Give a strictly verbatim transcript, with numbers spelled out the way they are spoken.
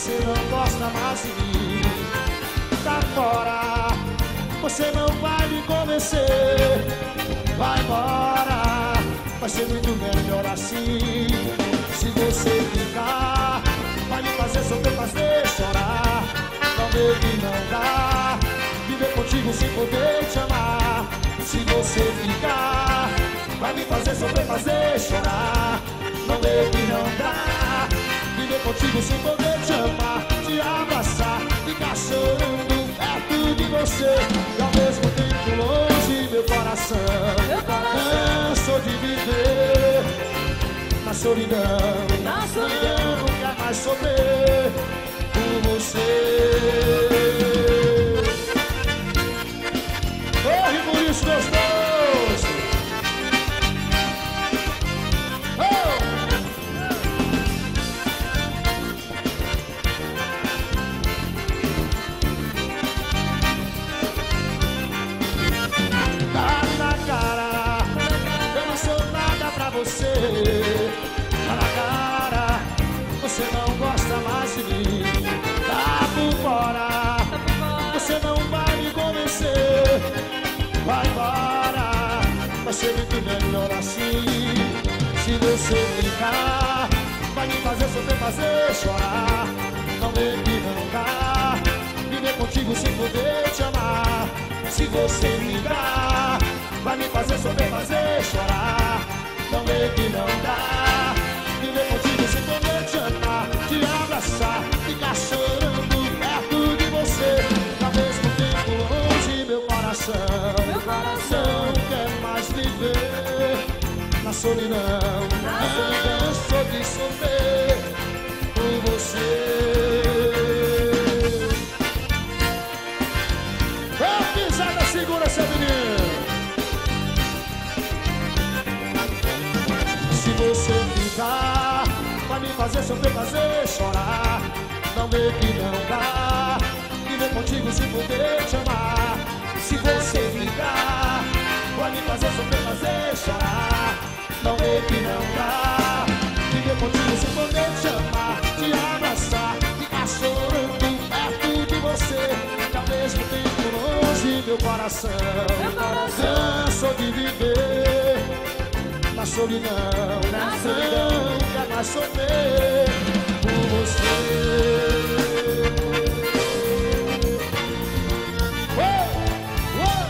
você não gosta mais de mim. Tá fora, você não vai me convencer. Vai embora, vai ser muito melhor assim. Se você ficar, vai me fazer sofrer, fazer chorar. Não, baby, não dá viver contigo sem poder te amar. Se você ficar, vai me fazer sofrer, fazer chorar. Não, baby, não dá viver contigo sem poder te amar. Te abraçar, ficar chorando perto de você e ao mesmo tempo longe. Meu coração, Meu coração cansou de viver na solidão, na solidão. não quer mais sofrer por você. Corre por isso gostoso. Oh! Tá na cara, eu não sou nada pra você. Tá na cara, você não gosta mais de mim. Tá por fora, você não vai me convencer. Vai embora, vai ser muito melhor assim. Se você ficar, vai me fazer sofrer, fazer chorar. Não, baby, não dá viver contigo sem poder te amar. Se você ficar, vai me fazer sofrer, fazer chorar. Não, baby, não dá viver contigo sem poder te amar. Te abraçar, ficar chorando perto de você e ao mesmo tempo longe. Meu coração, Meu coração não quer mais viver na solidão. Não cansou de sofrer por você. Ô, pisada, segura seu menino. Se você ficar, vai me fazer sofrer, fazer chorar. Não, vê que não dá viver contigo sem poder te amar. Se você ficar, vai me fazer sofrer, fazer chorar. Não, vê que não dá viver contigo sem poder te amar. Te abraçar, ficar chorando perto de você e ao mesmo tempo longe. Meu coração, Meu coração cansou de viver na solidão, Na não solidão. quer mais sofrer por você.